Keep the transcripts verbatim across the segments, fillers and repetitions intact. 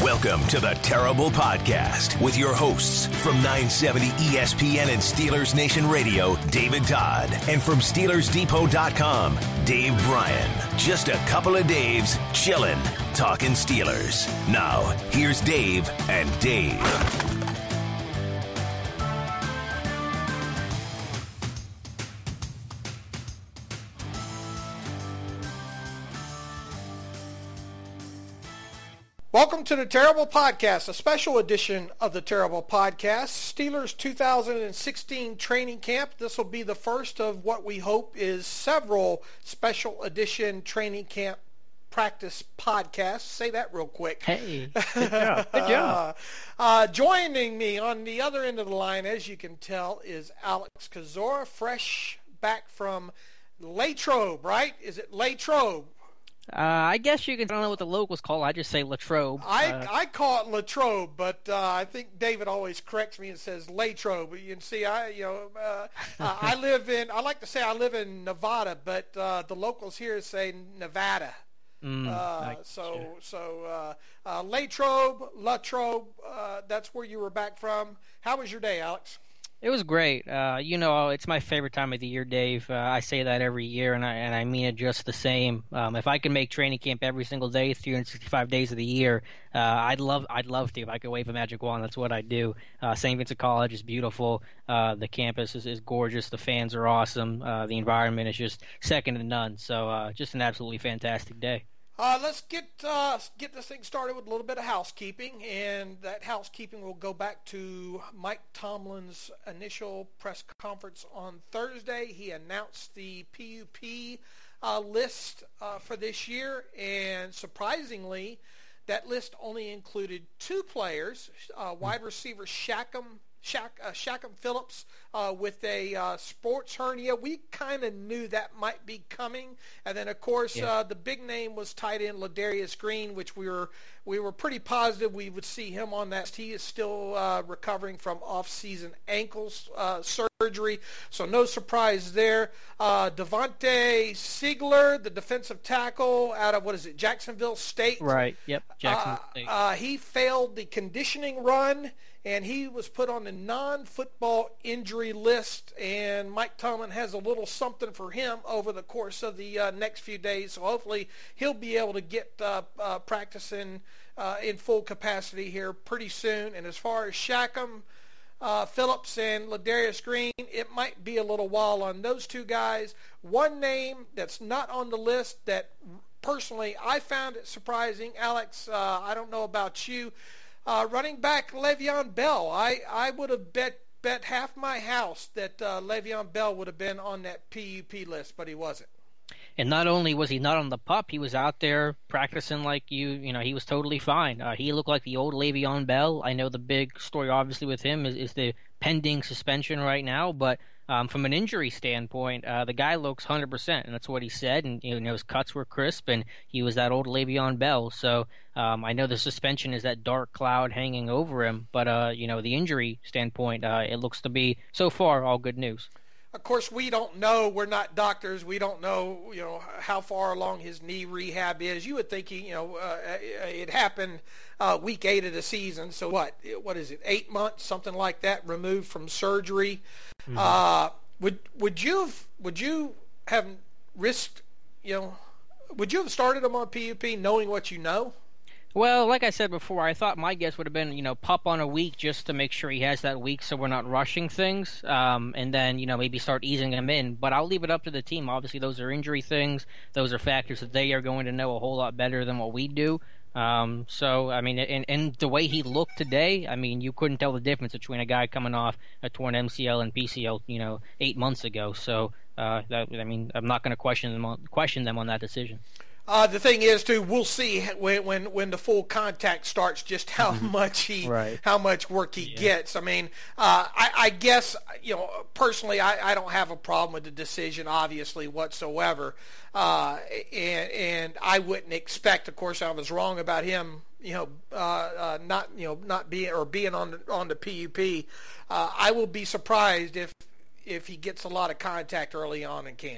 Welcome to the Terrible Podcast with your hosts from nine seventy E S P N and Steelers Nation Radio, David Todd, and from Steelers Depot dot com, Dave Bryan. Just a couple of Daves chillin', talking Steelers. Now, here's Dave and Dave. Welcome to the Terrible Podcast, a special edition of the Terrible Podcast. Steelers two thousand sixteen training camp. This will be the first of what we hope is several special edition training camp practice podcasts. Say that real quick. Hey, good job. Good job. uh, joining me on the other end of the line, as you can tell, is Alex Kozora, fresh back from Latrobe, right? Is it Latrobe? Uh, I guess you can. I don't know what the locals call it. I just say Latrobe. I uh, I call it Latrobe, but uh, I think David always corrects me and says Latrobe. You can see, I you know uh, uh, I live in. I like to say I live in Nevada, but uh, the locals here say Nevada. Mm, uh, so so uh, uh, Latrobe, Latrobe. Uh, that's where you were back from. How was your day, Alex? It was great. Uh, you know, it's my favorite time of the year, Dave. Uh, I say that every year, and I and I mean it just the same. Um, if I could make training camp every single day, three hundred sixty-five days of the year, uh, I'd love I'd love to. If I could wave a magic wand, that's what I'd do. Uh, Saint Vincent College is beautiful. Uh, the campus is, is gorgeous. The fans are awesome. Uh, the environment is just second to none. So uh, just an absolutely fantastic day. Uh, let's get uh, get this thing started with a little bit of housekeeping, and that housekeeping will go back to Mike Tomlin's initial press conference on Thursday. He announced the P U P uh, list uh, for this year, and surprisingly, that list only included two players, uh, wide receiver Shackham Shaq, uh, Shackham Phillips uh, with a uh, sports hernia. We kind of knew that might be coming, and then of course yeah. uh, the big name was tight end Ladarius Green, which we were we were pretty positive we would see him on that. He is still uh, recovering from off-season ankle uh, surgery, so no surprise there. Uh, Devontae Siegler, the defensive tackle out of what is it, Jacksonville State? Right. Yep. Jacksonville uh, State. Uh, he failed the conditioning run, and he was put on the non-football injury list, and Mike Tomlin has a little something for him over the course of the uh, next few days, so hopefully he'll be able to get uh, uh, practicing uh, in full capacity here pretty soon. And as far as Shackham uh, Phillips and Ladarius Green, it might be a little while on those two guys. One name that's not on the list that personally I found it surprising, Alex, uh, I don't know about you, Uh, running back Le'Veon Bell. I, I would have bet bet half my house that uh, Le'Veon Bell would have been on that P U P list, but he wasn't. And not only was he not on the pup, he was out there practicing like you, you know, he was totally fine. Uh, he looked like the old Le'Veon Bell. I know the big story, obviously, with him is, is the pending suspension right now, but um, from an injury standpoint, uh, the guy looks one hundred percent, and that's what he said, and you know, his cuts were crisp, and he was that old Le'Veon Bell. So um, I know the suspension is that dark cloud hanging over him, but, uh, you know, the injury standpoint, uh, it looks to be, so far, all good news. Of course, we don't know. We're not doctors. We don't know, you know, how far along his knee rehab is. You would think he, you know, uh, it happened uh, week eight of the season. So what? What is it? Eight months, something like that, removed from surgery. Mm-hmm. Uh, would would you have, would you have risked, you know, would you have started him on P U P knowing what you know? Well, like I said before, I thought my guess would have been, you know, pup on a week just to make sure he has that week so we're not rushing things, um, and then, you know, maybe start easing him in. But I'll leave it up to the team. Obviously, those are injury things. Those are factors that they are going to know a whole lot better than what we do. Um, so, I mean, and, and the way he looked today, I mean, you couldn't tell the difference between a guy coming off a torn M C L and P C L, you know, eight months ago. So, uh, that, I mean, I'm not going to question them on, question them on that decision. Uh, the thing is, too, we'll see when when, when the full contact starts just how much he right. how much work he yeah. gets. I mean, uh, I, I guess, you know, personally, I, I don't have a problem with the decision, obviously, whatsoever. Uh, and and I wouldn't expect, of course, I was wrong about him, you know, uh, uh, not you know not being or being on the, on the P U P. Uh, I will be surprised if if he gets a lot of contact early on in camp.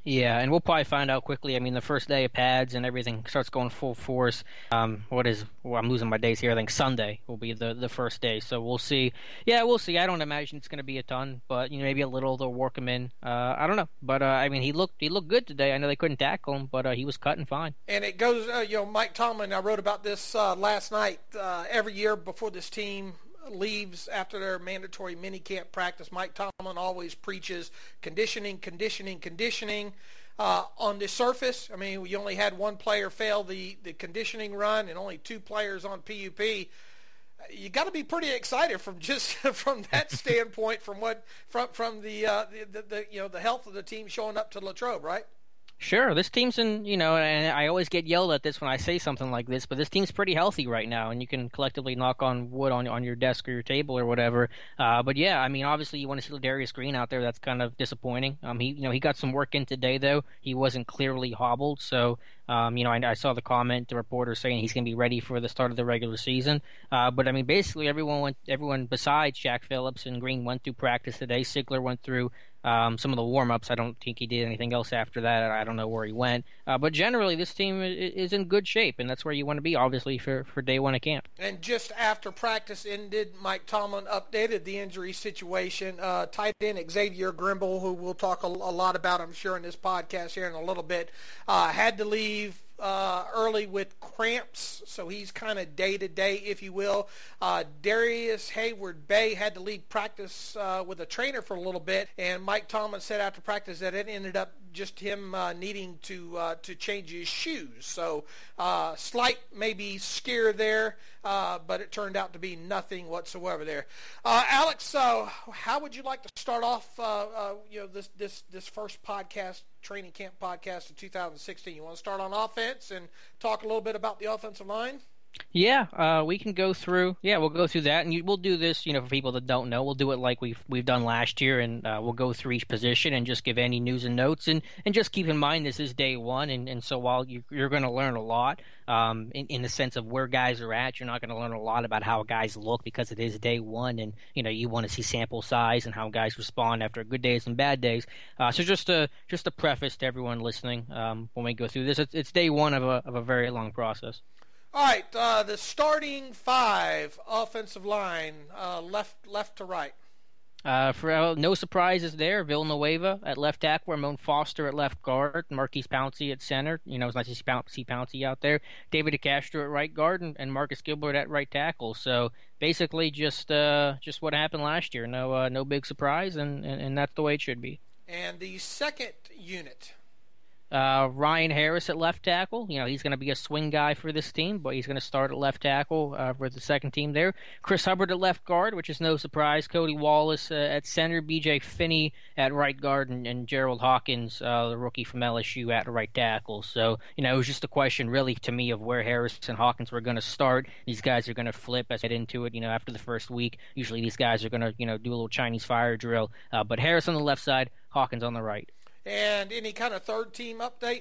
Yeah, and we'll probably find out quickly. I mean, the first day of pads and everything starts going full force. Um, what is? Well, I'm losing my days here. I think Sunday will be the, the first day, so we'll see. Yeah, we'll see. I don't imagine it's going to be a ton, but you know, maybe a little. They'll work him in. Uh, I don't know, but uh, I mean, he looked he looked good today. I know they couldn't tackle him, but uh, he was cutting fine. And it goes, uh, you know, Mike Tomlin. I wrote about this uh, last night. Uh, every year before this team leaves after their mandatory minicamp practice, Mike Tomlin always preaches conditioning, conditioning, conditioning. Uh, on the surface, I mean, we only had one player fail the, the conditioning run and only two players on P U P. You got to be pretty excited from just from that standpoint, from what from from the, uh, the, the the you know the health of the team showing up to Latrobe, right? Sure, this team's in, you know, and I always get yelled at this when I say something like this, but this team's pretty healthy right now, and you can collectively knock on wood on on your desk or your table or whatever. Uh, but yeah, I mean, obviously you want to see Darius Green out there. That's kind of disappointing. Um, he, you know, he got some work in today though. He wasn't clearly hobbled, so um, you know, I, I saw the comment, the reporter saying he's going to be ready for the start of the regular season. Uh, but I mean, basically everyone went, everyone besides Shaq Phillips and Green went through practice today. Sigler went through Um, some of the warm-ups. I don't think he did anything else after that. I don't know where he went. Uh, but generally, this team is in good shape, and that's where you want to be, obviously, for, for day one of camp. And just after practice ended, Mike Tomlin updated the injury situation. Uh, tight end Xavier Grimble, who we'll talk a, a lot about, I'm sure, in this podcast here in a little bit, uh, had to leave Uh, early with cramps, so he's kind of day-to-day, if you will. Uh, Darius Hayward-Bay had to leave practice uh, with a trainer for a little bit, and Mike Tomlin said after practice that it ended up just him uh, needing to uh, to change his shoes. So uh, slight maybe scare there, uh, but it turned out to be nothing whatsoever there. Uh, Alex, uh, how would you like to start off uh, uh, you know this this this first podcast, training camp podcast of two thousand sixteen? You want to start on offense and talk a little bit about the offensive line? Yeah, uh, we can go through. Yeah, we'll go through that, and you, we'll do this. You know, for people that don't know, we'll do it like we've we've done last year, and uh, we'll go through each position and just give any news and notes, and, and just keep in mind this is day one, and, and so while you, you're going to learn a lot, um, in in the sense of where guys are at, you're not going to learn a lot about how guys look because it is day one, and you know you want to see sample size and how guys respond after good days and bad days. Uh, so just a just a preface to everyone listening, um, when we go through this, it's, it's day one of a of a very long process. All right, uh, the starting five offensive line, uh, left left to right. Uh, for uh, no surprises there, Villanueva at left tackle, Ramon Foster at left guard, Marquise Pouncey at center. You know, it's nice to see, Poun- see Pouncey out there. David DeCastro at right guard, and, and Marcus Gilbert at right tackle. So basically, just uh, just what happened last year. No uh, no big surprise, and, and, and that's the way it should be. And the second unit. Uh, Ryan Harris at left tackle. You know, he's going to be a swing guy for this team, but he's going to start at left tackle uh, for the second team there. Chris Hubbard at left guard, which is no surprise. Cody Wallace uh, at center. B J Finney at right guard, and, and Gerald Hawkins, uh, the rookie from L S U, at right tackle. So, you know, it was just a question really to me of where Harris and Hawkins were going to start. These guys are going to flip as I get into it, you know, after the first week. Usually these guys are going to, you know, do a little Chinese fire drill. Uh, but Harris on the left side, Hawkins on the right. And any kind of third team update?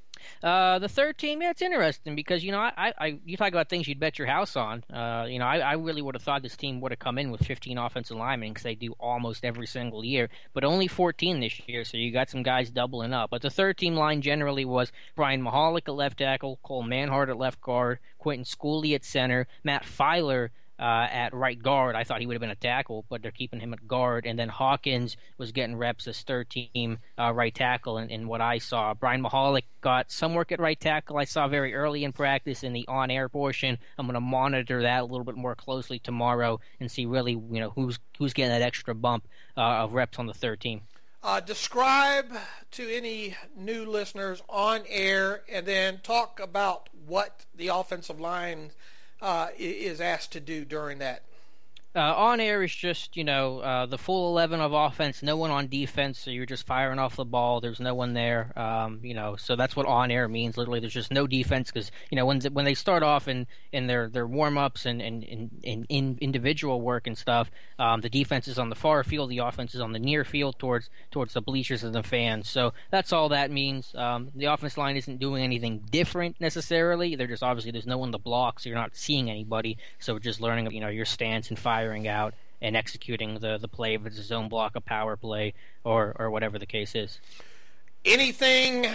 Uh, the third team, yeah, it's interesting because, you know, I, I you talk about things you'd bet your house on. Uh, you know, I, I really would have thought this team would have come in with fifteen offensive linemen because they do almost every single year, but only fourteen this year, so you got some guys doubling up. But the third team line generally was Brian Mahalik at left tackle, Cole Manhart at left guard, Quentin Schooley at center, Matt Filer Uh, at right guard. I thought he would have been a tackle, but they're keeping him at guard. And then Hawkins was getting reps as third team uh, right tackle in, in what I saw. Brian Mahalik got some work at right tackle I saw very early in practice in the on-air portion. I'm going to monitor that a little bit more closely tomorrow and see really, you know, who's who's getting that extra bump uh, of reps on the third team. Uh, describe to any new listeners on air, and then talk about what the offensive line Uh, is asked to do during that. Uh, on air is just, you know, uh, the full eleven of offense, no one on defense, so you're just firing off the ball. There's no one there, um, you know, so that's what on air means. Literally, there's just no defense because, you know, when when they start off in, in their, their warm-ups and, and, and, and in individual work and stuff, um, the defense is on the far field, the offense is on the near field towards towards the bleachers and the fans. So that's all that means. Um, the offense line isn't doing anything different necessarily. They're just, obviously, there's no one to block, so you're not seeing anybody. So we're just learning, you know, your stance and fire out and executing the, the play, if it's a zone block, a power play, or or whatever the case is. anything,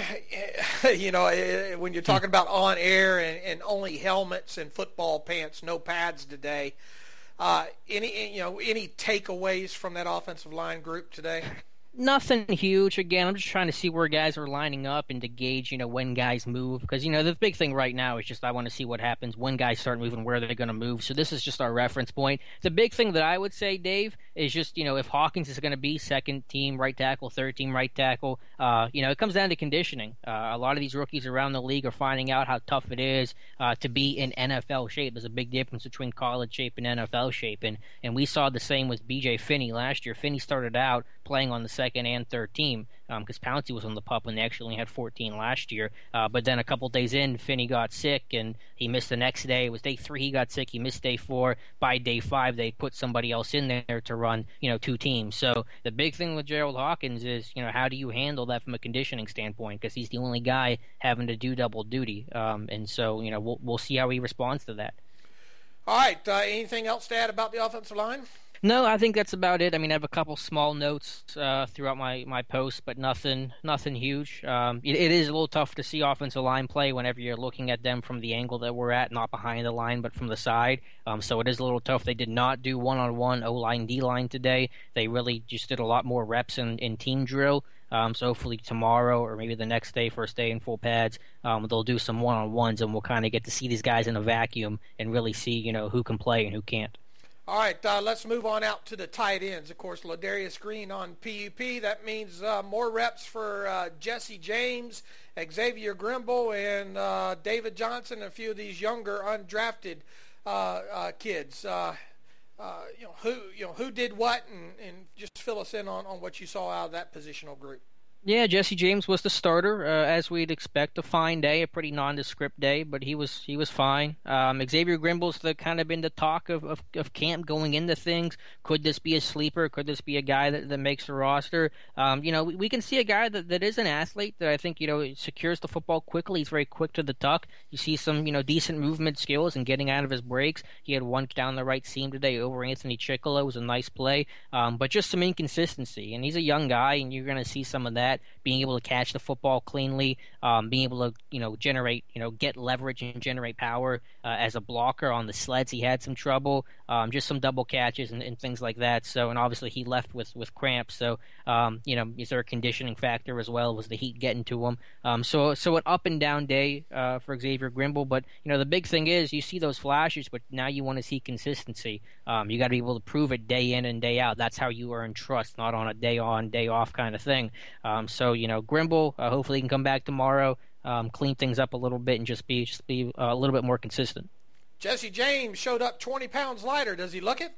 you know, when you're talking about on air and, and only helmets and football pants, no pads today, uh, any, you know, any takeaways from that offensive line group today? Nothing huge. Again, I'm just trying to see where guys are lining up and to gauge, you know, when guys move. Because, you know, the big thing right now is just I want to see what happens when guys start moving, where they're going to move. So this is just our reference point. The big thing that I would say, Dave, is just, you know, if Hawkins is going to be second team right tackle, third team right tackle, uh, you know, it comes down to conditioning. Uh, a lot of these rookies around the league are finding out how tough it is uh, to be in N F L shape. There's a big difference between college shape and N F L shape. And, and we saw the same with B J Finney last year. Finney started out playing on the second and third team because um, Pouncey was on the pup when they actually only had fourteen last year. Uh, but then a couple days in, Finney got sick and he missed the next day. It was day three he got sick. He missed day four. By day five, they put somebody else in there to run, you know, two teams. So the big thing with Gerald Hawkins is, you know, how do you handle that from a conditioning standpoint? Because he's the only guy having to do double duty. Um, and so, you know, we'll we'll see how he responds to that. All right. Uh, anything else to add about the offensive line? No, I think that's about it. I mean, I have a couple small notes uh, throughout my, my post, but nothing nothing huge. Um, it, it is a little tough to see offensive line play whenever you're looking at them from the angle that we're at, not behind the line, but from the side. Um, so it is a little tough. They did not do one-on-one O-line, D-line today. They really just did a lot more reps in, in team drill. Um, so hopefully tomorrow or maybe the next day, first day in full pads, um, they'll do some one-on-ones, and we'll kind of get to see these guys in a vacuum and really see, you know, who can play and who can't. All right, uh, let's move on out to the tight ends. Of course, Ladarius Green on P U P. That means uh, more reps for uh, Jesse James, Xavier Grimble, and uh, David Johnson, and a few of these younger undrafted uh, uh, kids. Uh, uh, you know who you know who did what, and, and just fill us in on, on what you saw out of that positional group. Yeah, Jesse James was the starter, uh, as we'd expect. A fine day, a pretty nondescript day, but he was he was fine. Um, Xavier Grimble's the kind of been the talk of, of, of camp going into things. Could this be a sleeper? Could this be a guy that, that makes the roster? Um, you know, we, we can see a guy that, that is an athlete that I think, you know, secures the football quickly. He's very quick to the tuck. You see some, you know, decent movement skills and getting out of his breaks. He had one down the right seam today over Anthony Chickolo. It was a nice play, um, but just some inconsistency. And he's a young guy, and you're going to see some of that. Being able to catch the football cleanly, um, being able to, you know, generate, you know, get leverage and generate power uh, as a blocker on the sleds. He had some trouble, um, just some double catches and, and things like that. So, and obviously he left with, with cramps. So, um, you know, is there a conditioning factor as well? Was the heat getting to him? Um, so, so an up and down day uh, for Xavier Grimble. But, you know, the big thing is you see those flashes, but now you want to see consistency. Um, you got to be able to prove it day in and day out. That's how you earn trust, not on a day on, day off kind of thing. Um, so, you know, Grimble, uh, hopefully he can come back tomorrow, um, clean things up a little bit, and just be just be uh, a little bit more consistent. Jesse James showed up twenty pounds lighter. Does he look it?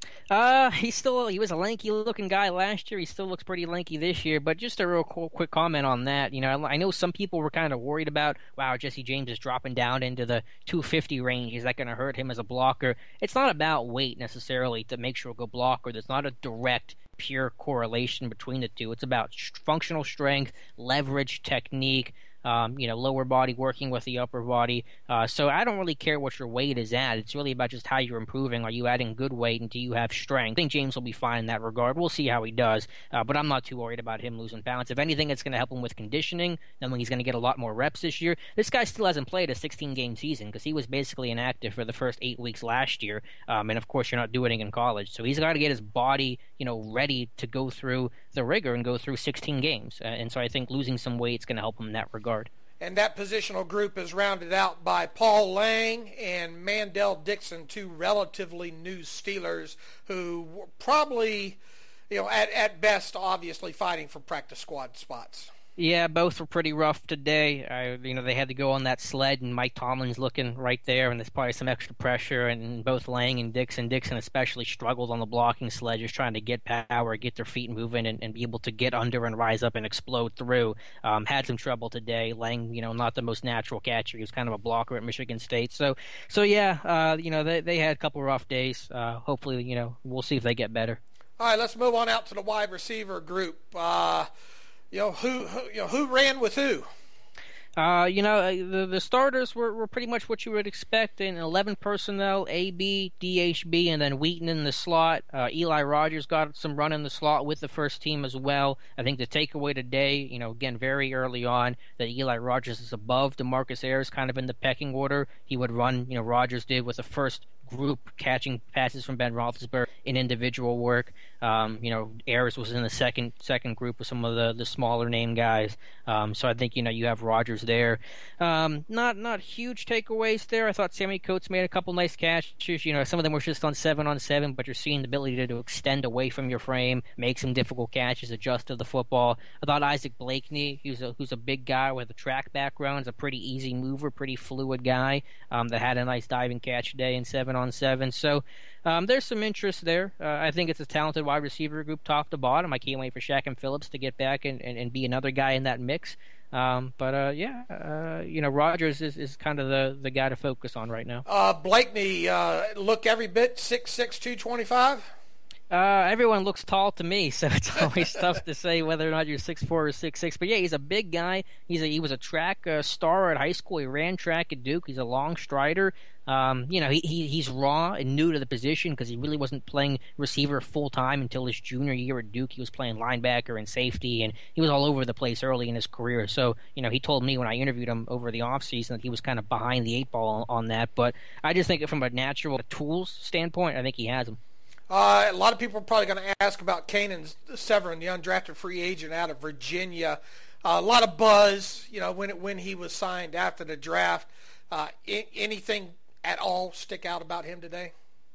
Uh, he still he was a lanky-looking guy last year. He still looks pretty lanky this year. But just a real cool, quick comment on that. You know, I know some people were kind of worried about, wow, Jesse James is dropping down into the two fifty range. Is that going to hurt him as a blocker? It's not about weight necessarily to make sure he'll go blocker. There's not a direct pure correlation between the two. It's about functional strength, leverage, technique, um, you know, lower body working with the upper body. Uh, so I don't really care what your weight is at. It's really about just how you're improving. Are you adding good weight, and do you have strength? I think James will be fine in that regard. We'll see how he does, uh, but I'm not too worried about him losing balance. If anything, it's going to help him with conditioning, knowing he's going to get a lot more reps this year. This guy still hasn't played a sixteen-game season because he was basically inactive for the first eight weeks last year, um, and of course you're not doing it in college. So he's got to get his body, you know, ready to go through the rigor and go through sixteen games. Uh, and so I think losing some weight is going to help him in that regard. And that positional group is rounded out by Paul Lang and Mandel Dixon, two relatively new Steelers who were probably, you know, at, at best, obviously fighting for practice squad spots. Yeah, both were pretty rough today. I, you know, they had to go on that sled, and Mike Tomlin's looking right there, and there's probably some extra pressure. And both Lang and Dixon, Dixon especially, struggled on the blocking sled, just trying to get power, get their feet moving, and, and be able to get under and rise up and explode through. Um, had some trouble today. Lang, you know, not the most natural catcher. He was kind of a blocker at Michigan State. So, so yeah, uh, you know, they they had a couple rough days. Uh, hopefully, you know, we'll see if they get better. All right, let's move on out to the wide receiver group. Uh, You know who, who you know who ran with who? Uh, you know, uh, the the starters were, were pretty much what you would expect in eleven personnel, A B, D H B, and then Wheaton in the slot. Uh, Eli Rogers got some run in the slot with the first team as well. I think the takeaway today, you know, again, very early on, that Eli Rogers is above DeMarcus Ayers kind of in the pecking order. He would run, you know, Rogers did with the first group catching passes from Ben Roethlisberger in individual work. Um, you know, Ayers was in the second second group with some of the, the smaller name guys. Um, so I think, you know, you have Rodgers there. Um, not not huge takeaways there. I thought Sammy Coates made a couple nice catches. You know, some of them were just on seven on seven, but you're seeing the ability to, to extend away from your frame, make some difficult catches, adjust to the football. I thought Isaac Blakeney, who's a who's a big guy with a track background, is a pretty easy mover, pretty fluid guy um, that had a nice diving catch today in seven on seven. So um, there's some interest there. Uh, I think it's a talented wide receiver group top to bottom. I can't wait for Shaq and Phillips to get back and, and, and be another guy in that mix. Um, but uh, yeah, uh, you know, Rodgers is, is kind of the, the guy to focus on right now. Uh, Blakeney, uh, look every bit six six, two twenty-five. Uh, everyone looks tall to me, so it's always tough to say whether or not you're six four or six six. But yeah, he's a big guy. He's a, he was a track uh, star at high school. He ran track at Duke. He's a long strider. Um, you know, he, he he's raw and new to the position because he really wasn't playing receiver full time until his junior year at Duke. He was playing linebacker and safety, and he was all over the place early in his career. So, you know, he told me when I interviewed him over the offseason that he was kind of behind the eight ball on, on that. But I just think from a natural tools standpoint, I think he has them. Uh, a lot of people are probably going to ask about Kanan Severin, the undrafted free agent out of Virginia. Uh, a lot of buzz, you know, when it, when he was signed after the draft. Uh, I- anything at all stick out about him today?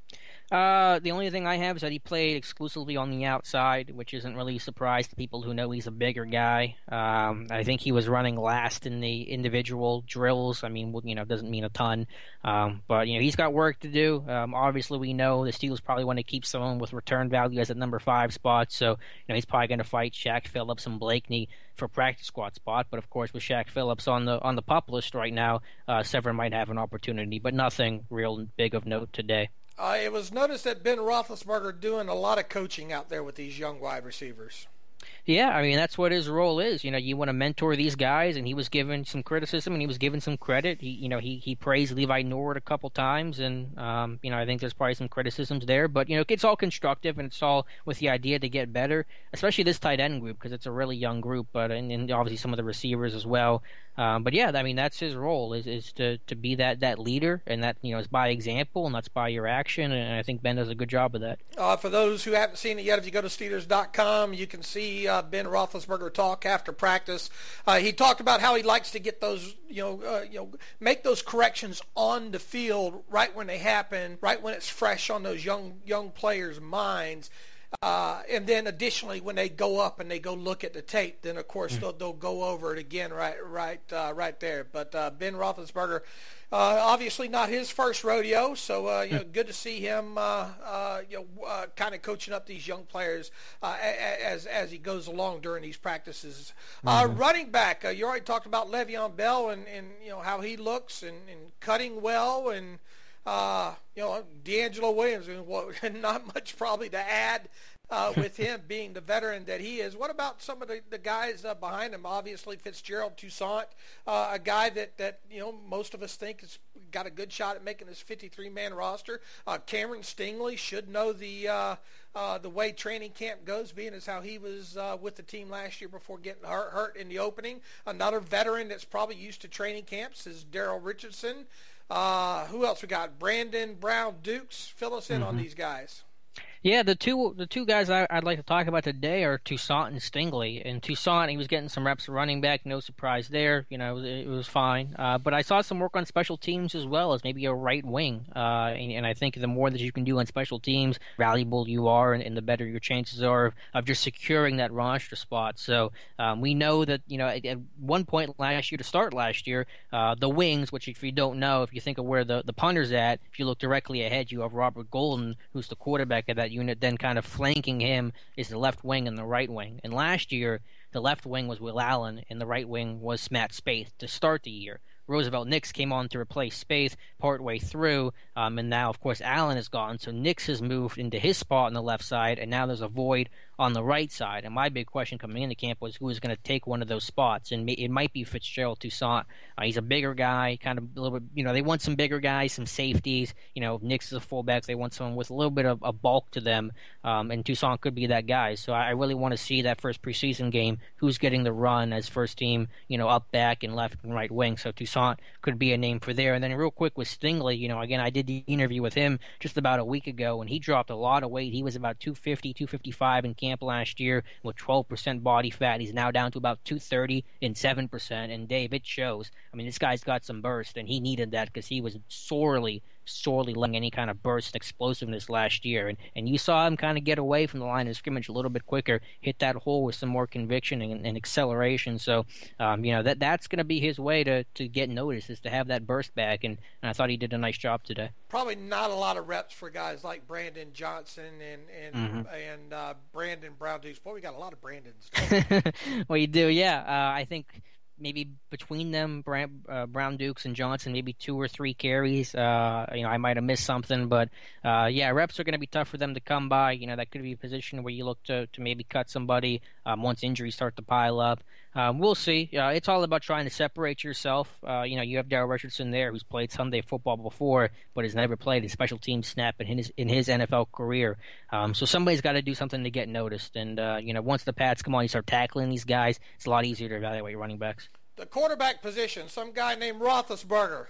Uh, the only thing I have is that he played exclusively on the outside, which isn't really a surprise to people who know he's a bigger guy. Um, I think he was running last in the individual drills. I mean, you know, it doesn't mean a ton. Um, but, you know, he's got work to do. Um, obviously, we know the Steelers probably want to keep someone with return value as a number five spot. So, you know, he's probably going to fight Shaq Phillips and Blakeney for practice squad spot. But, of course, with Shaq Phillips on the on the pup list right now, uh, Severin might have an opportunity, but nothing real big of note today. Uh, it was noticed that Ben Roethlisberger doing a lot of coaching out there with these young wide receivers. Yeah, I mean, that's what his role is. You know, you want to mentor these guys, and he was given some criticism, and he was given some credit. He, you know, he, he praised Levi Norwood a couple times, and, um, you know, I think there's probably some criticisms there. But, you know, it's all constructive, and it's all with the idea to get better, especially this tight end group, because it's a really young group, but and, and obviously some of the receivers as well. Um, but, yeah, I mean, that's his role, is, is to, to be that, that leader, and that, you know, is by example, and that's by your action, and I think Ben does a good job of that. Uh, for those who haven't seen it yet, if you go to Steelers dot com, you can see uh, Ben Roethlisberger talk after practice. Uh, he talked about how he likes to get those, you know, uh, you know, make those corrections on the field right when they happen, right when it's fresh on those young young players' minds. Uh, and then additionally, when they go up and they go look at the tape, then of course mm. they'll, they'll go over it again right right uh, right there. But uh, Ben Roethlisberger, uh, obviously not his first rodeo, so uh, you know, good to see him uh, uh, you know uh, kind of coaching up these young players uh, as as he goes along during these practices. Mm-hmm. Uh, running back, uh, you already talked about Le'Veon Bell and, and you know how he looks and, and cutting well and. Uh, you know, D'Angelo Williams, well, not much probably to add uh, with him being the veteran that he is. What about some of the, the guys uh, behind him? Obviously, Fitzgerald Toussaint, uh, a guy that, that, you know, most of us think has got a good shot at making this fifty-three man roster. Uh, Cameron Stingley should know the uh, uh, the way training camp goes, being as how he was uh, with the team last year before getting hurt, hurt in the opening. Another veteran that's probably used to training camps is Daryl Richardson. Uh, who else we got? Brandon Brown Dukes. Fill us in mm-hmm. on these guys. Yeah, the two the two guys I, I'd like to talk about today are Toussaint and Stingley. And Toussaint, he was getting some reps running back, no surprise there. You know, it was, it was fine. Uh, but I saw some work on special teams as well as maybe a right wing. Uh, and, and I think the more that you can do on special teams, valuable you are, and, and the better your chances are of, of just securing that roster spot. So um, we know that, you know, at, at one point last year, to start last year, uh, the wings, which if you don't know, if you think of where the, the punter's at, if you look directly ahead, you have Robert Golden, who's the quarterback of that unit, then kind of flanking him is the left wing and the right wing. And last year, the left wing was Will Allen, and the right wing was Matt Spaeth to start the year. Roosevelt Nix came on to replace Spaeth partway through, um, and now, of course, Allen is gone, so Nix has moved into his spot on the left side, and now there's a void on the right side. And my big question coming into camp was who was going to take one of those spots, and it might be Fitzgerald Toussaint. Uh, he's a bigger guy, kind of a little bit, you know, they want some bigger guys, some safeties. You know, Nix is a fullback. They want someone with a little bit of a bulk to them, um, and Toussaint could be that guy. So I, I really want to see that first preseason game, who's getting the run as first team, you know, up, back, and left and right wing. So Toussaint could be a name for there. And then real quick with Stingley, you know, again, I did the interview with him just about a week ago, and he dropped a lot of weight. He was about two fifty, two fifty-five in camp last year with twelve percent body fat. He's now down to about two thirty and seven percent. And Dave, it shows. I mean, this guy's got some burst, and he needed that because he was sorely, sorely lacking any kind of burst and explosiveness last year. And, and you saw him kind of get away from the line of scrimmage a little bit quicker, hit that hole with some more conviction and, and acceleration. So, um, you know, that that's going to be his way to, to get noticed, is to have that burst back. And, and I thought he did a nice job today. Probably not a lot of reps for guys like Brandon Johnson and and Mm-hmm. and uh, Brandon Brown Dukes. Boy, we got a lot of Brandons. Well, you do, yeah. Uh, I think maybe between them, Brown, uh, Brown Dukes and Johnson, maybe two or three carries. Uh, you know, I might have missed something, but uh, yeah, reps are going to be tough for them to come by. You know, that could be a position where you look to, to maybe cut somebody um, once injuries start to pile up. Um, we'll see. Uh, it's all about trying to separate yourself. Uh, you know, you have Darrell Richardson there, who's played Sunday football before, but has never played a special team snap in his in his N F L career. Um, so somebody's got to do something to get noticed. And uh, you know, once the Pats come on, you start tackling these guys. It's a lot easier to evaluate your running backs. The quarterback position, some guy named Roethlisberger.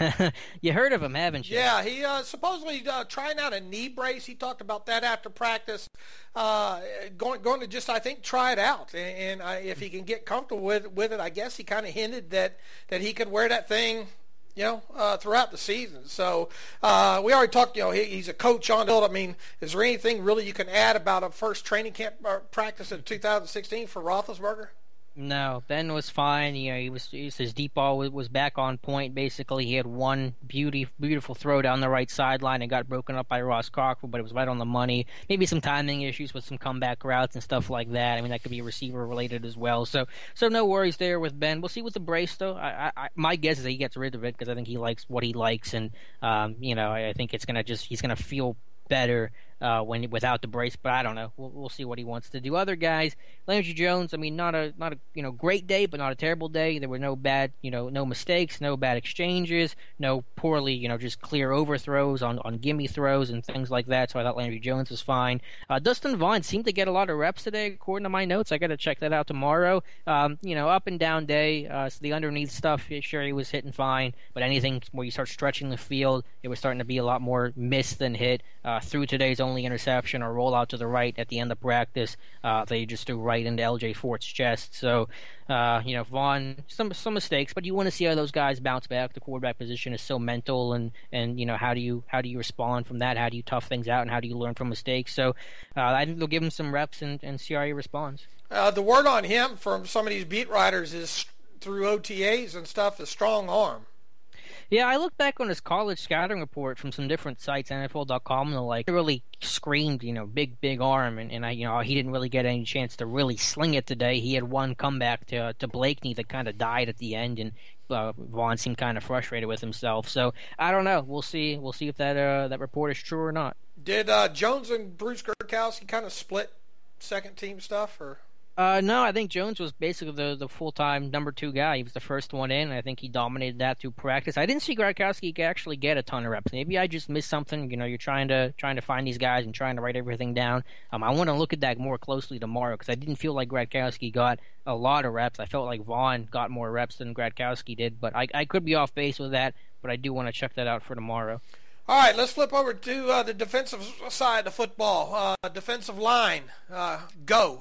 You heard of him, haven't you? Yeah, he uh, supposedly uh, trying out a knee brace. He talked about that after practice, uh, going going to just, I think, try it out. And, and I, if he can get comfortable with with it, I guess he kind of hinted that, that he could wear that thing, you know, uh, throughout the season. So uh, we already talked, you know, he, he's a coach on it. I mean, is there anything really you can add about a first training camp uh, practice in two thousand sixteen for Roethlisberger? No, Ben was fine. You know, he was, he was his deep ball was, was back on point. Basically, he had one beauty, beautiful throw down the right sideline and got broken up by Ross Cockrell, but it was right on the money. Maybe some timing issues with some comeback routes and stuff like that. I mean, that could be receiver related as well. So, so no worries there with Ben. We'll see with the brace though. I, I, my guess is that he gets rid of it because I think he likes what he likes, and um, you know, I, I think it's gonna just he's gonna feel better uh, when without the brace, but I don't know. We'll, we'll see what he wants to do. Other guys, Landry Jones. I mean, not a not a you know great day, but not a terrible day. There were no bad you know no mistakes, no bad exchanges, no poorly you know just clear overthrows on on gimme throws and things like that. So I thought Landry Jones was fine. Uh, Dustin Vaughn seemed to get a lot of reps today, according to my notes. I got to check that out tomorrow. Um, you know, up and down day. Uh, so the underneath stuff, sure he was hitting fine, but anything where you start stretching the field, it was starting to be a lot more miss than hit. Uh, through today's only interception or roll out to the right at the end of practice, uh, they just threw right into L J Fort's chest. So, uh, you know, Vaughn, some some mistakes, but you want to see how those guys bounce back. The quarterback position is so mental, and, and you know how do you how do you respond from that? How do you tough things out, and how do you learn from mistakes? So, uh, I think they'll give him some reps and, and see how he responds. Uh, the word on him from some of these beat writers is through O T As and stuff, a strong arm. Yeah, I looked back on his college scouting report from some different sites, N F L dot com, and the like. It really screamed, you know, big, big arm, and, and I, you know, he didn't really get any chance to really sling it today. He had one comeback to to Blakeney that kind of died at the end, and uh, Vaughn seemed kind of frustrated with himself. So I don't know. We'll see. We'll see if that uh, that report is true or not. Did uh, Jones and Bruce Gurkowski kind of split second team stuff, or? Uh, no, I think Jones was basically the, the full-time number two guy. He was the first one in. I think he dominated that through practice. I didn't see Gradkowski actually get a ton of reps. Maybe I just missed something. You know, you're trying to trying to find these guys and trying to write everything down. Um, I want to look at that more closely tomorrow because I didn't feel like Gradkowski got a lot of reps. I felt like Vaughn got more reps than Gradkowski did, but I, I could be off base with that, but I do want to check that out for tomorrow. All right, let's flip over to uh, the defensive side of football. Uh, defensive line, uh, go.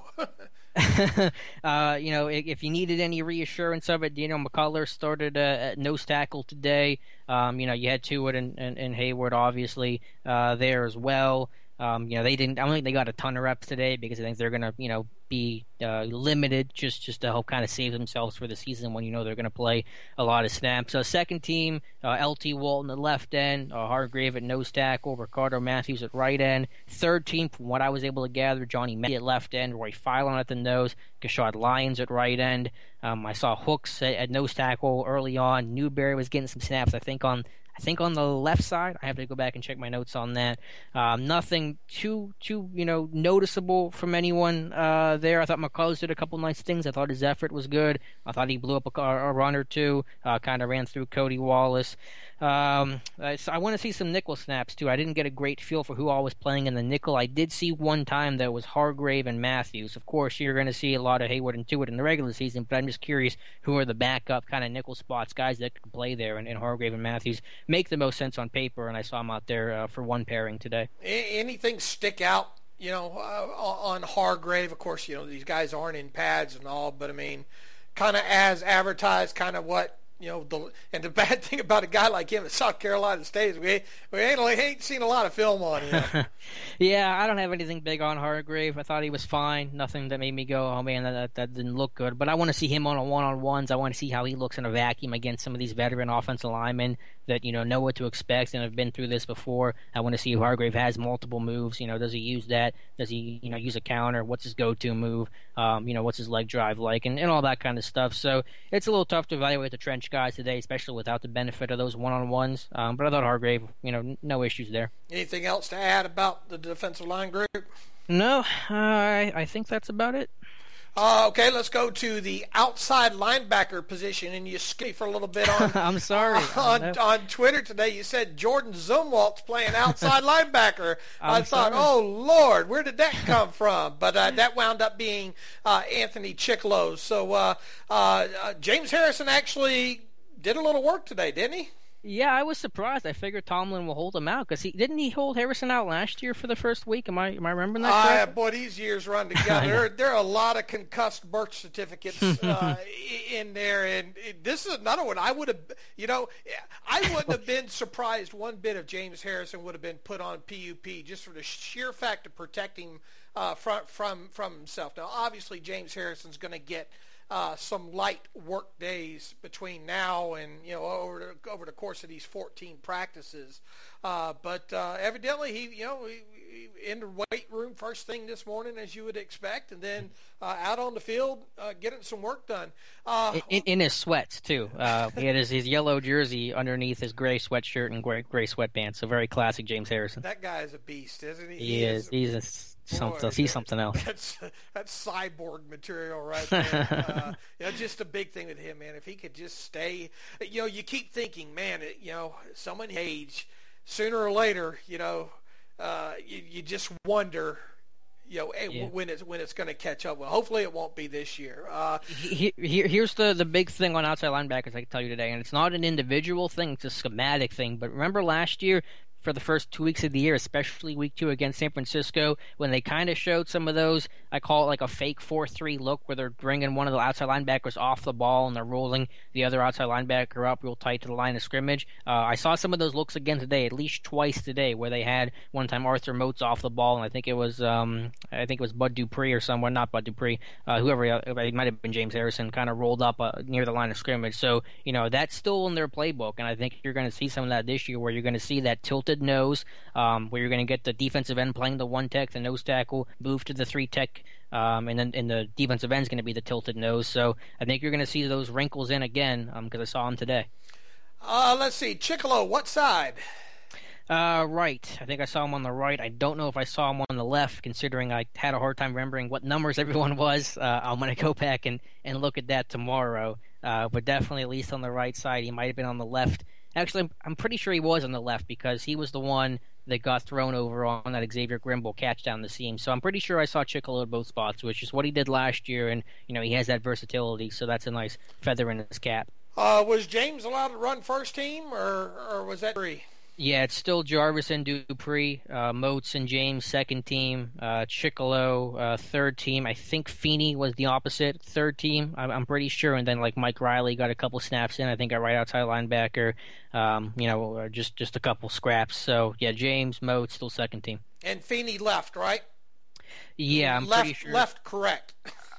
uh, you know, if, if you needed any reassurance of it, Daniel McCullers started uh, at nose tackle today. Um, you know, you had Tuitt and, and, and Hayward, obviously, uh, there as well. Um, you know, they didn't. I don't think they got a ton of reps today because I think they're going to, you know, be uh, limited just, just to help kind of save themselves for the season when you know they're going to play a lot of snaps. So second team, uh, L T Walton at left end, uh, Hargrave at nose tackle, Ricardo Matthews at right end. Third team, from what I was able to gather, Johnny Mechie at left end, Roy Philon at the nose, Kashad Lyons at right end. Um, I saw Hooks at, at nose tackle early on. Newberry was getting some snaps, I think, on I think on the left side. I have to go back and check my notes on that. Um, nothing too, too you know, noticeable from anyone uh, there. I thought McCullers did a couple nice things. I thought his effort was good. I thought he blew up a, a run or two, uh, kind of ran through Cody Wallace. Um, I, so I want to see some nickel snaps, too. I didn't get a great feel for who all was playing in the nickel. I did see one time that it was Hargrave and Matthews. Of course, you're going to see a lot of Hayward and Tuitt in the regular season, but I'm just curious who are the backup kind of nickel spots, guys that can play there, and, and Hargrave and Matthews make the most sense on paper, and I saw him out there uh, for one pairing today. Anything stick out, you know, uh, on Hargrave? Of course, you know, these guys aren't in pads and all, but I mean, kind of as advertised, kind of what, you know, the, and the bad thing about a guy like him at South Carolina State is we, we ain't, ain't seen a lot of film on him. Yeah, I don't have anything big on Hargrave. I thought he was fine. Nothing that made me go, oh, man, that, that didn't look good. But I want to see him on a one-on-ones. I want to see how he looks in a vacuum against some of these veteran offensive linemen that, you know, know what to expect and have been through this before. I want to see if Hargrave has multiple moves. You know, does he use that? Does he, you know, use a counter? What's his go-to move? Um, you know, what's his leg drive like? And, and all that kind of stuff. So it's a little tough to evaluate the trench guys today, especially without the benefit of those one-on-ones. Um, but I thought Hargrave, you know, n- no issues there. Anything else to add about the defensive line group? No, uh, I, I think that's about it. Uh, okay, let's go to the outside linebacker position, and you skipped for a little bit on. I'm sorry. Uh, on, on Twitter today, you said Jordan Zumwalt's playing outside linebacker. I thought, sorry. oh Lord, where did that come from? But uh, that wound up being uh, Anthony Chicklow. So uh, uh, uh, James Harrison actually did a little work today, didn't he? Yeah, I was surprised. I figured Tomlin will hold him out because he didn't he hold Harrison out last year for the first week. Am I am I remembering that correctly? Uh, boy, these years run together. there, there are a lot of concussed birth certificates uh, in there, and it, this is another one. I would have, you know, I wouldn't have been surprised one bit if James Harrison would have been put on P U P just for the sheer fact of protecting uh, from from from himself. Now, obviously, James Harrison's going to get Uh, some light work days between now and, you know, over the, over the course of these fourteen practices. Uh, but uh, evidently he, you know, he, he in the weight room first thing this morning, as you would expect, and then uh, out on the field uh, getting some work done. Uh, in, in his sweats, too. Uh, he had his, his yellow jersey underneath his gray sweatshirt and gray, gray sweatpants. So very classic James Harrison. That guy is a beast, isn't he? He, he is. is He's a... Something, Boy, he's something else. That's that's cyborg material right there. uh, you know, just a big thing with him, man. If he could just stay, you know, you keep thinking, man, it, you know, someone age, sooner or later, you know, uh, you, you just wonder, you know, yeah. when it's when it's going to catch up. Well, hopefully it won't be this year. Uh, he, he, here's the, the big thing on outside linebackers I can tell you today, and it's not an individual thing, it's a schematic thing. But remember last year, for the first two weeks of the year, especially week two against San Francisco, when they kind of showed some of those, I call it like a fake four three look where they're bringing one of the outside linebackers off the ball and they're rolling the other outside linebacker up real tight to the line of scrimmage. Uh, I saw some of those looks again today, at least twice today, where they had one time Arthur Moats off the ball, and I think it was um, I think it was Bud Dupree or someone, not Bud Dupree, uh, whoever, it might have been James Harrison, kind of rolled up uh, near the line of scrimmage. So, you know, that's still in their playbook, and I think you're going to see some of that this year where you're going to see that tilted nose, Um, where you're going to get the defensive end playing the one tech, the nose tackle, move to the three tech, um, and then and the defensive end is going to be the tilted nose. So I think you're going to see those wrinkles in again because um, I saw them today. Uh, let's see, Chicklow, what side? Uh, right. I think I saw him on the right. I don't know if I saw him on the left, considering I had a hard time remembering what numbers everyone was. Uh, I'm going to go back and, and look at that tomorrow. Uh, but definitely at least on the right side. He might have been on the left. Actually, I'm, I'm pretty sure he was on the left because he was the one that got thrown over on that Xavier Grimble catch down the seam. So I'm pretty sure I saw Chicklow at both spots, which is what he did last year. And, you know, he has that versatility, so that's a nice feather in his cap. Uh, was James allowed to run first team, or, or was that three? Yeah, it's still Jarvis and Dupree, uh, Moats and James, second team, uh, Chicolo, uh, third team. I think Feeney was the opposite, third team, I'm, I'm pretty sure. And then, like, Mike Riley got a couple snaps in, I think, at right outside linebacker, um, you know, uh, just, just a couple scraps. So, yeah, James, Moats, still second team. And Feeney left, right? Yeah, I'm left, pretty sure. Left, correct.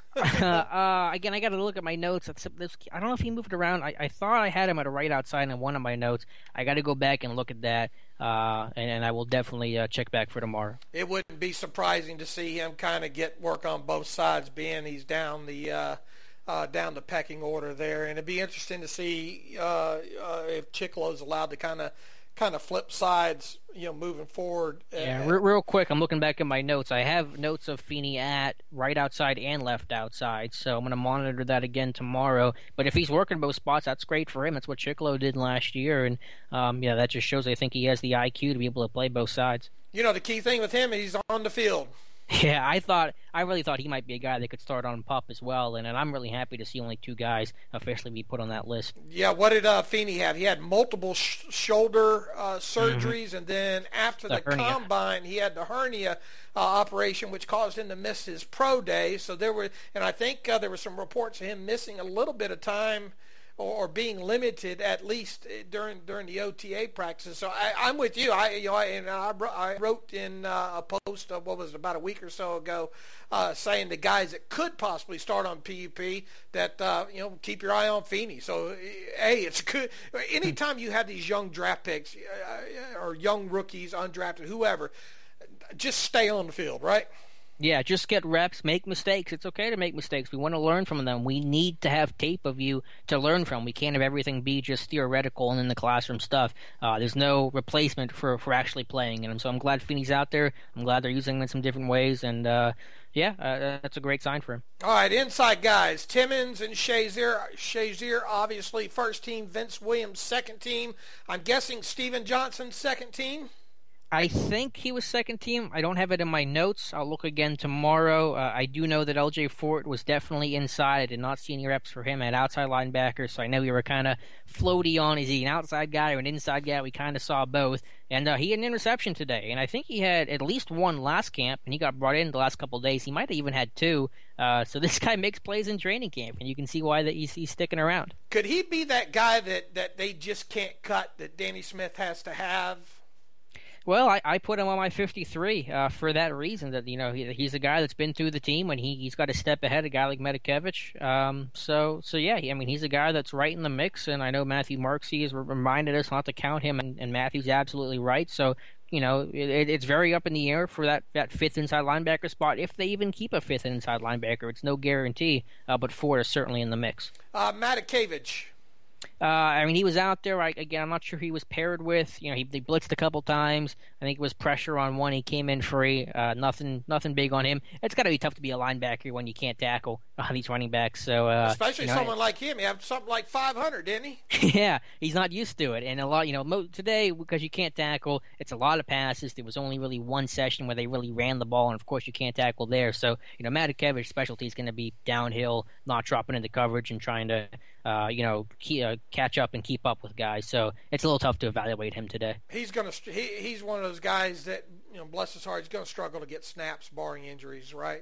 uh, again, I got to look at my notes. I don't know if he moved around. I, I thought I had him at a right outside in one of my notes. I got to go back and look at that, uh, and, and I will definitely uh, check back for tomorrow. It wouldn't be surprising to see him kind of get work on both sides, being he's down the uh, uh, down the pecking order there, and it'd be interesting to see uh, uh, if Chicolo's allowed to kind of kind of flip sides, you know, moving forward. Yeah, real, real quick, I'm looking back at my notes. I have notes of Feeney at right outside and left outside, so I'm going to monitor that again tomorrow. But if he's working both spots, that's great for him. That's what Chicolo did last year, and um, yeah, that just shows I think he has the I Q to be able to play both sides. You know, the key thing with him is he's on the field. Yeah, I thought I really thought he might be a guy that could start on P U P as well, and, and I'm really happy to see only two guys officially be put on that list. Yeah, what did uh, Feeney have? He had multiple sh- shoulder uh, surgeries, mm-hmm. and then after the, the combine, he had the hernia uh, operation, which caused him to miss his pro day. So there were, and I think uh, there were some reports of him missing a little bit of time or being limited at least during during the O T A practices. So I, I'm with you. I you know I, and I, I wrote in uh, a post of what was it, about a week or so ago, uh, saying the guys that could possibly start on P U P that uh, you know keep your eye on Feeney. So hey, it's good. Anytime you have these young draft picks uh, or young rookies, undrafted, whoever, just stay on the field, right? Yeah, just get reps, make mistakes. It's okay to make mistakes. We want to learn from them. We need to have tape of you to learn from. We can't have everything be just theoretical and in the classroom stuff. Uh, there's no replacement for, for actually playing in them. So I'm glad Feeney's out there. I'm glad they're using him in some different ways. And, uh, yeah, uh, that's a great sign for him. All right, inside guys, Timmons and Shazier. Shazier, obviously, first team. Vince Williams, second team. I'm guessing Steven Johnson, second team. I think he was second team. I don't have it in my notes. I'll look again tomorrow. Uh, I do know that L J Fort was definitely inside. I did not see any reps for him at outside linebacker, so I know we were kind of floaty on, is he an outside guy or an inside guy? We kind of saw both. And uh, he had an interception today, and I think he had at least one last camp, and he got brought in the last couple of days. He might have even had two. Uh, so this guy makes plays in training camp, and you can see why that he's, he's sticking around. Could he be that guy that, that they just can't cut, that Danny Smith has to have? Well, I, I put him on my fifty-three uh, for that reason. That you know he, he's a guy that's been through the team, and he he's got a step ahead of a guy like Medikevich. Um, so so yeah, he, I mean he's a guy that's right in the mix, and I know Matthew Marksey has reminded us not to count him, and, and Matthew's absolutely right. So you know it, it's very up in the air for that, that fifth inside linebacker spot, if they even keep a fifth inside linebacker. It's no guarantee, uh, but Ford is certainly in the mix. Uh, Medikevich. Uh, I mean, he was out there. I, again, I'm not sure who he was paired with. You know, he, they blitzed a couple times. I think it was pressure on one. He came in free. Uh, nothing, nothing big on him. It's got to be tough to be a linebacker when you can't tackle uh, these running backs. So, uh, especially you know, someone like him. He had something like five hundred, didn't he? Yeah, he's not used to it, and a lot. You know, mo- today because you can't tackle, it's a lot of passes. There was only really one session where they really ran the ball, and of course you can't tackle there. So, you know, Medikevich's specialty is going to be downhill, not dropping into coverage, and trying to. Uh, you know, key, uh, catch up and keep up with guys. So it's a little tough to evaluate him today. He's gonna. He, he's one of those guys that, you know, bless his heart, he's going to struggle to get snaps, barring injuries, right?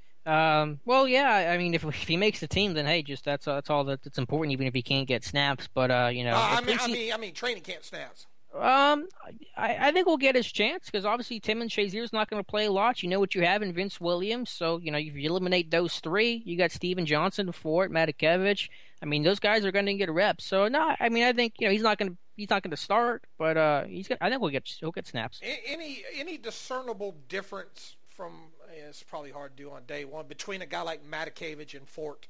Um, well, yeah. I mean, if, if he makes the team, then hey, just that's uh, that's all that, that's important. Even if he can't get snaps, but uh, you know, uh, I mean, I mean, I mean, training camp snaps. Um, I, I think we'll get his chance because obviously Tim and Shazier's not going to play a lot. You know what you have in Vince Williams, so you know if you eliminate those three, you got Steven Johnson, Fort, Medikevich. I mean, those guys are going to get reps. So no, I mean, I think you know he's not going to he's not going to start, but uh, he's gonna, I think we'll get he'll get snaps. Any any discernible difference from yeah, it's probably hard to do on day one between a guy like Medikevich and Fort?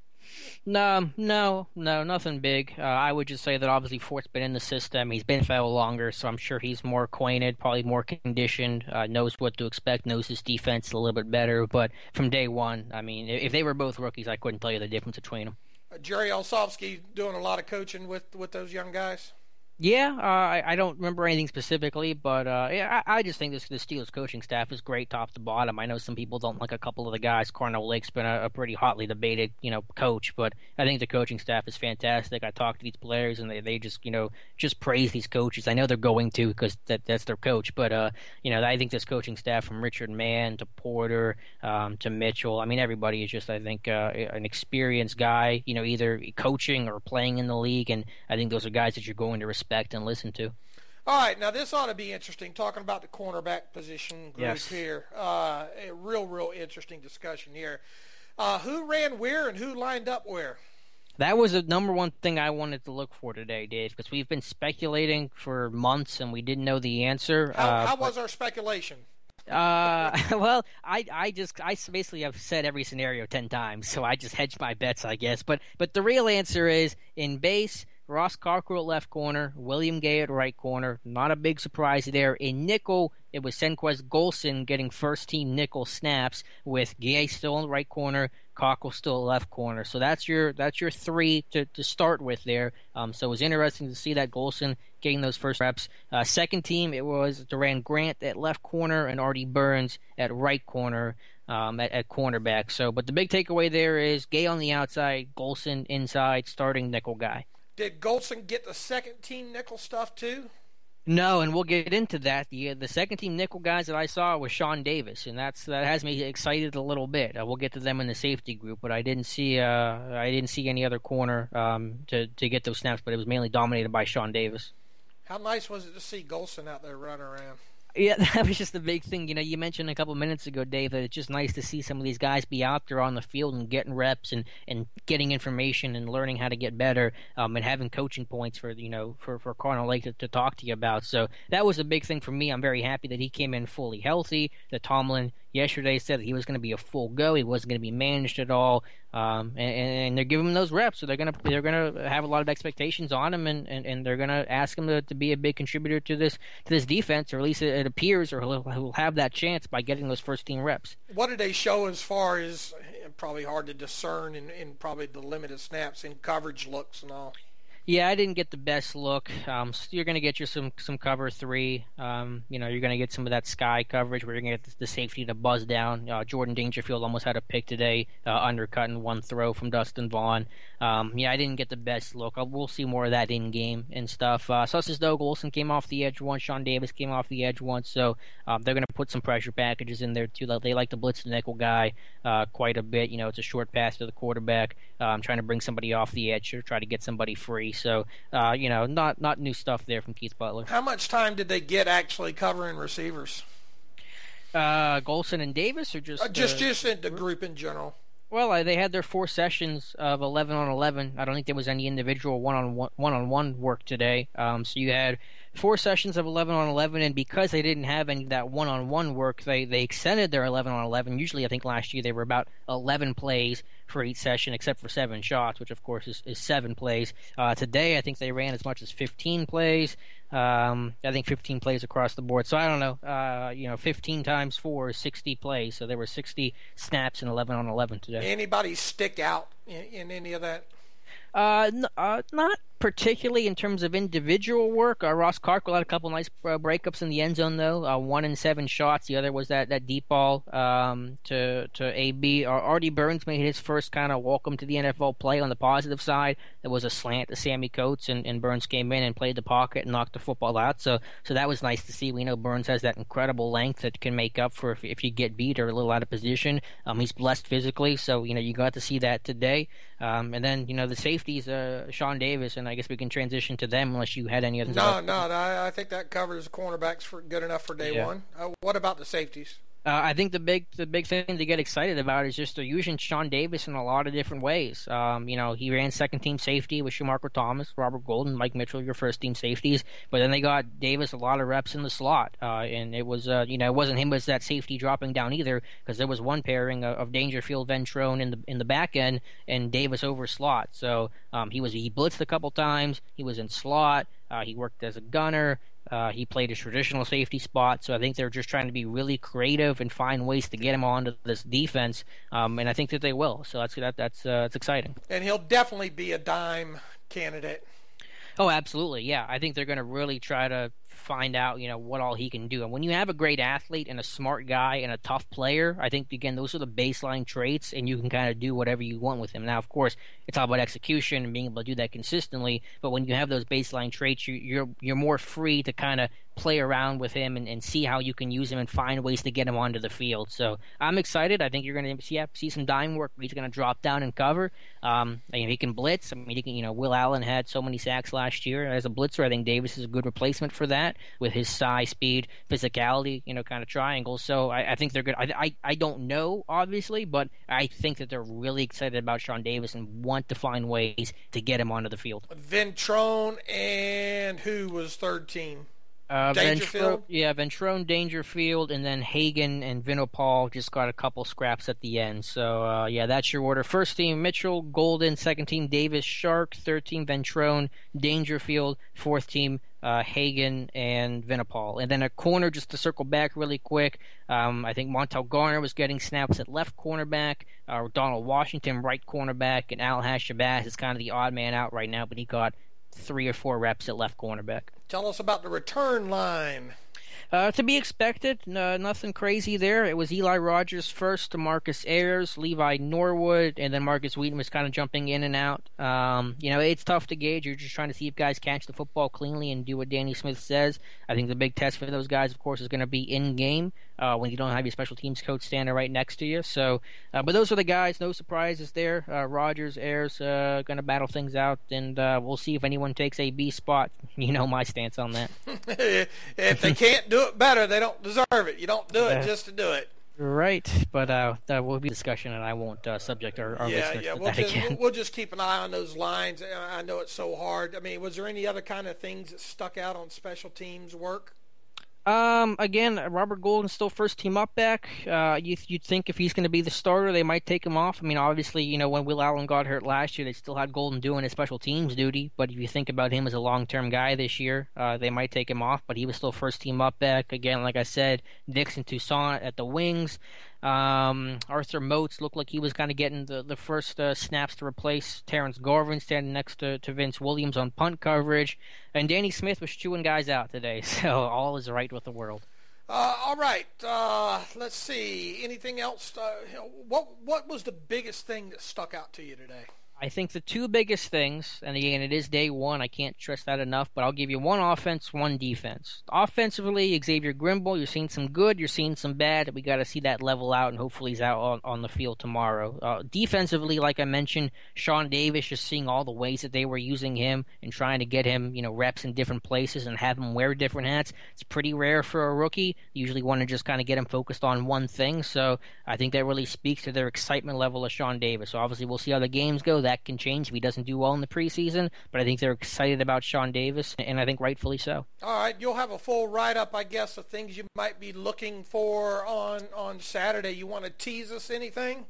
No, no, no, nothing big. Uh, I would just say that obviously Fort's been in the system. He's been fellow longer, so I'm sure he's more acquainted, probably more conditioned, uh, knows what to expect, knows his defense a little bit better. But from day one, I mean, if they were both rookies, I couldn't tell you the difference between them. Uh, Jerry Olsovsky doing a lot of coaching with, with those young guys? Yeah, uh, I, I don't remember anything specifically, but uh, yeah, I, I just think this the Steelers coaching staff is great top to bottom. I know some people don't like a couple of the guys. Carnell Lake's been a, a pretty hotly debated, you know, coach, but I think the coaching staff is fantastic. I talked to these players, and they, they just, you know, just praise these coaches. I know they're going to because that, that's their coach, but uh, you know, I think this coaching staff from Richard Mann to Porter um, to Mitchell, I mean, everybody is just, I think, uh, an experienced guy, you know, either coaching or playing in the league, and I think those are guys that you're going to respect and listen to. All right, now this ought to be interesting, talking about the cornerback position group yes. here. Uh, a real, real interesting discussion here. Uh, who ran where and who lined up where? That was the number one thing I wanted to look for today, Dave, because we've been speculating for months and we didn't know the answer. How, uh, how was our speculation? Uh, well, I, I just, I basically have said every scenario ten times, so I just hedged my bets, I guess. But, but the real answer is in base, Ross Carker at left corner, William Gay at right corner. Not a big surprise there. In nickel, it was Senquez Golson getting first-team nickel snaps with Gay still in the right corner, Cockrell still left corner. So that's your that's your three to, to start with there. Um, so it was interesting to see that Golson getting those first reps. Uh, second team, it was Duran Grant at left corner and Artie Burns at right corner. Um, at, at cornerback. So, but the big takeaway there is Gay on the outside, Golson inside, starting nickel guy. Did Golson get the second team nickel stuff too? No, and we'll get into that. The the second team nickel guys that I saw was Sean Davis, and that's that has me excited a little bit. Uh, we'll get to them in the safety group, but I didn't see uh I didn't see any other corner um to to get those snaps, but it was mainly dominated by Sean Davis. How nice was it to see Golson out there running around? Yeah, that was just the big thing. You know, you mentioned a couple minutes ago, Dave, that it's just nice to see some of these guys be out there on the field and getting reps and, and getting information and learning how to get better um, and having coaching points for, you know, for, for Carnell Lake to, to talk to you about. So that was a big thing for me. I'm very happy that he came in fully healthy, that Tomlin yesterday said that he was going to be a full go. He wasn't going to be managed at all. Um, and, and they're giving him those reps, so they're gonna they're gonna have a lot of expectations on him, and, and, and they're gonna ask him to, to be a big contributor to this to this defense, or at least it, it appears, or he'll, he'll have that chance by getting those first team reps. What did they show as far as probably hard to discern in, in probably the limited snaps in coverage looks and all? Yeah, I didn't get the best look. Um, so you're going to get you some, some cover three. Um, you know, you're going to get some of that sky coverage where you're going to get the safety to buzz down. Uh, Jordan Dangerfield almost had a pick today, uh, undercutting one throw from Dustin Vaughn. Um, yeah, I didn't get the best look. I'll, we'll see more of that in game and stuff. Uh, Susses Doug Olson came off the edge once. Sean Davis came off the edge once. So um, they're going to put some pressure packages in there too. They like to blitz the nickel guy uh, quite a bit. You know, it's a short pass to the quarterback. I'm um, trying to bring somebody off the edge or try to get somebody free. So, uh, you know, not not new stuff there from Keith Butler. How much time did they get actually covering receivers? Uh, Golson and Davis, or just uh, just uh, just in the group in general? Well, uh, they had their four sessions of eleven on eleven. I don't think there was any individual one on one one on one work today. Um, so you had four sessions of eleven on eleven, and because they didn't have any of that one on one work, they they extended their eleven on eleven. Usually, I think last year they were about eleven plays for each session, except for seven shots, which of course is, is seven plays. Uh, today, I think they ran as much as fifteen plays. Um, I think fifteen plays across the board. So I don't know. Uh, you know, fifteen times four is sixty plays. So there were sixty snaps in eleven on eleven today. Anybody stick out in, in any of that? Uh, n- uh, not particularly in terms of individual work. Uh, Ross Carkle had a couple nice uh, breakups in the end zone, though. Uh, one in seven shots. The other was that, that deep ball um, to to A B. Uh, Artie Burns made his first kind of welcome to the N F L play on the positive side. There was a slant to Sammy Coates, and, and Burns came in and played the pocket and knocked the football out. So so that was nice to see. We know Burns has that incredible length that can make up for if, if you get beat or a little out of position. Um, he's blessed physically, so you know you got to see that today. Um, and then you know the safeties, uh, Sean Davis, and I guess we can transition to them unless you had any other. No, no, no, I think that covers cornerbacks for good enough for day yeah. one. Uh, what about the safeties? Uh, I think the big the big thing to get excited about is just they're using Sean Davis in a lot of different ways. Um, you know, he ran second team safety with Shamarko Thomas, Robert Golden, Mike Mitchell, your first team safeties. But then they got Davis a lot of reps in the slot, uh, and it was uh, you know it wasn't him as that safety dropping down either, because there was one pairing of, of Dangerfield, Ventrone in the in the back end, and Davis over slot. So um, he was he blitzed a couple times. He was in slot. Uh, he worked as a gunner. Uh, he played a traditional safety spot, so I think they're just trying to be really creative and find ways to get him onto this defense, um, and I think that they will. So that's that, that's uh, that's exciting. And he'll definitely be a dime candidate. Oh, absolutely. Yeah. I think they're going to really try to find out, you know, what all he can do. And when you have a great athlete and a smart guy and a tough player, I think, again, those are the baseline traits, and you can kind of do whatever you want with him. Now, of course, it's all about execution and being able to do that consistently. But when you have those baseline traits, you, you're you're more free to kind of play around with him and, and see how you can use him and find ways to get him onto the field. So I'm excited. I think you're going to see, yeah, see some dime work. He's going to drop down and cover. Um, I mean, he can blitz. I mean, he can, you know, Will Allen had so many sacks last year as a blitzer. I think Davis is a good replacement for that with his size, speed, physicality, you know, kind of triangle. So I, I think they're good. I, I I don't know, obviously, but I think that they're really excited about Sean Davis and want to find ways to get him onto the field. Ventrone and who was third team? Uh, Dangerfield? Ventro, yeah, Ventrone, Dangerfield, and then Hagan and Vinopal just got a couple scraps at the end. So, uh, yeah, that's your order. First team, Mitchell, Golden. Second team, Davis, Shark. Third team, Ventrone, Dangerfield. Fourth team, uh, Hagan and Vinopal. And then a corner, just to circle back really quick, um, I think Montel Garner was getting snaps at left cornerback, uh, Donald Washington, right cornerback, and Al Hashabaz is kind of the odd man out right now, but he got three or four reps at left cornerback. Tell us about the return line. Uh, to be expected, no, nothing crazy there. It was Eli Rogers first to Marcus Ayers, Levi Norwood, and then Marcus Wheaton was kind of jumping in and out. Um, you know, it's tough to gauge. You're just trying to see if guys catch the football cleanly and do what Danny Smith says. I think the big test for those guys, of course, is going to be in-game uh, when you don't have your special teams coach standing right next to you. So, uh, but those are the guys. No surprises there. Uh, Rogers, Ayers uh, going to battle things out, and uh, we'll see if anyone takes a B spot. You know my stance on that. If they can't do it better, they don't deserve it. You don't do it uh, just to do it. Right, but uh, that will be a discussion, and I won't uh, subject our, our yeah, listeners yeah. to We'll that just, again. We'll just keep an eye on those lines. I know it's so hard. I mean, was there any other kind of things that stuck out on special teams work? Um, again, Robert Golden's still first team up back. Uh, you, you'd think if he's going to be the starter, they might take him off. I mean, obviously, you know, when Will Allen got hurt last year, they still had Golden doing his special teams duty. But if you think about him as a long-term guy this year, uh, they might take him off. But he was still first team up back. Again, like I said, Dixon Toussaint at the wings. Um, Arthur Motes looked like he was kind of getting the, the first uh, snaps to replace Terrence Garvin, standing next to, to Vince Williams on punt coverage. And Danny Smith was chewing guys out today, so all is right with the world. Uh, all right, uh, let's see. Anything else? Uh, what what was the biggest thing that stuck out to you today? I think the two biggest things, and again, it is day one, I can't stress that enough, but I'll give you one offense, one defense. Offensively, Xavier Grimble, you're seeing some good, you're seeing some bad. We got to see that level out, and hopefully he's out on, on the field tomorrow. Uh, defensively, like I mentioned, Sean Davis, just seeing all the ways that they were using him and trying to get him, you know, reps in different places and have him wear different hats. It's pretty rare for a rookie. You usually want to just kind of get him focused on one thing, so I think that really speaks to their excitement level of Sean Davis. So obviously we'll see how the games go. That can change if he doesn't do well in the preseason, but I think they're excited about Sean Davis, and I think rightfully so. All right, you'll have a full write-up, I guess, of things you might be looking for on, on Saturday. You want to tease us anything?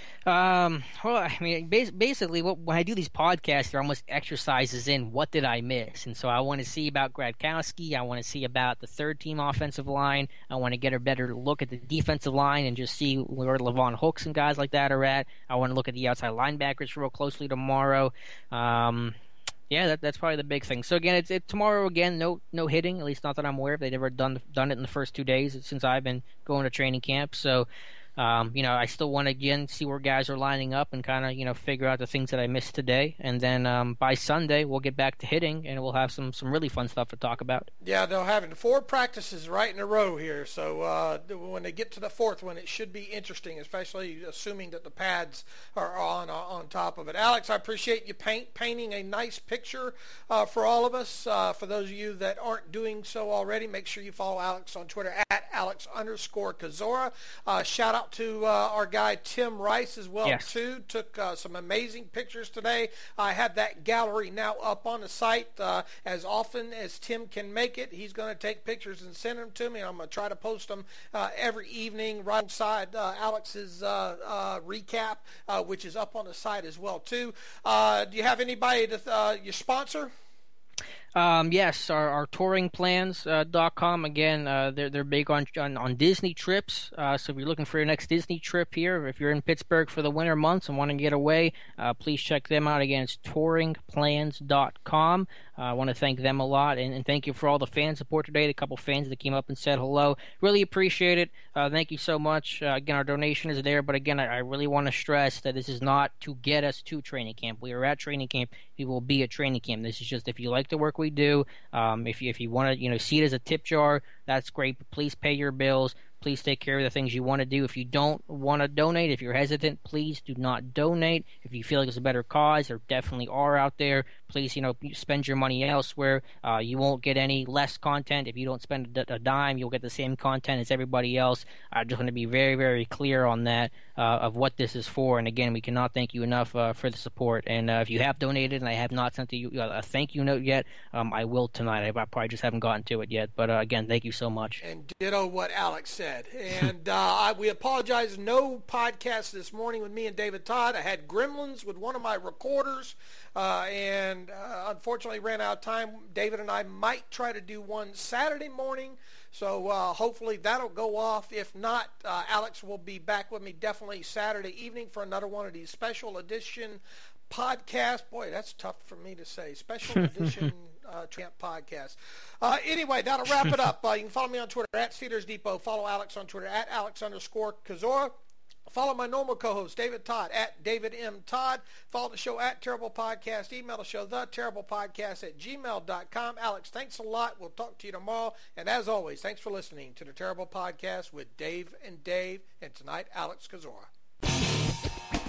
Um, well, I mean, basically, what, when I do these podcasts, they're almost exercises in what did I miss, and so I want to see about Gradkowski. I want to see about the third-team offensive line. I want to get a better look at the defensive line and just see where Levon Hooks and guys like that are at. I want to look at the outside linebackers real closely tomorrow. Um, yeah, that, that's probably the big thing. So again, it's it, tomorrow again. No, no hitting. At least not that I'm aware of. They've never done done it in the first two days since I've been going to training camp. So. Um, you know, I still want to, again, see where guys are lining up and kind of, you know, figure out the things that I missed today. And then um, by Sunday, we'll get back to hitting, and we'll have some, some really fun stuff to talk about. Yeah, they'll have four practices right in a row here. So uh, when they get to the fourth one, it should be interesting, especially assuming that the pads are on uh, on top of it. Alex, I appreciate you paint, painting a nice picture uh, for all of us. Uh, for those of you that aren't doing so already, make sure you follow Alex on Twitter at Alex underscore Kozora. Uh, shout out to uh, our guy Tim Rice as well, yes. too. Took uh, some amazing pictures today. I have that gallery now up on the site. Uh, as often as Tim can make it, he's going to take pictures and send them to me. I'm going to try to post them uh, every evening right alongside uh, Alex's uh, uh, recap, uh, which is up on the site as well, too. Uh, do you have anybody, to, uh, your sponsor? Um, yes, our, our touring plans dot com, again, uh, they're, they're big on, on, on Disney trips. Uh, so if you're looking for your next Disney trip here, if you're in Pittsburgh for the winter months and want to get away, uh, please check them out. Again, it's touring plans dot com. Uh, I want to thank them a lot, and, and thank you for all the fan support today. A couple fans that came up and said hello. Really appreciate it. Uh, thank you so much. Uh, again, our donation is there, but again, I, I really want to stress that this is not to get us to training camp. We are at training camp. We will be at training camp. This is just if you like the work we do, um, if you if you want to, you know, see it as a tip jar, that's great. But please pay your bills. Please take care of the things you want to do. If you don't want to donate, if you're hesitant, please do not donate. If you feel like it's a better cause, there definitely are out there. Please, you know, spend your money elsewhere. Uh, you won't get any less content. If you don't spend a dime, you'll get the same content as everybody else. I just want to be very, very clear on that, uh, of what this is for. And again, we cannot thank you enough uh, for the support. And uh, if you have donated and I have not sent you a thank you note yet, um, I will tonight. I probably just haven't gotten to it yet. But uh, again, thank you so much. And ditto what Alex said. And uh, I, we apologize. No podcast this morning with me and David Todd. I had gremlins with one of my recorders, uh, and uh, unfortunately ran out of time. David and I might try to do one Saturday morning, so uh, hopefully that'll go off. If not, uh, Alex will be back with me definitely Saturday evening for another one of these special edition podcasts. Boy, that's tough for me to say. Special edition Uh, Champ podcast. Uh, anyway, that'll wrap it up. Uh, you can follow me on Twitter at Steelers Depot. Follow Alex on Twitter at Alex underscore Kozora. Follow my normal co-host, David Todd, at David M. Todd. Follow the show at Terrible Podcast. Email the show, the Terrible Podcast at gmail dot com. Alex, thanks a lot. We'll talk to you tomorrow. And as always, thanks for listening to the Terrible Podcast with Dave and Dave. And tonight, Alex Kozora.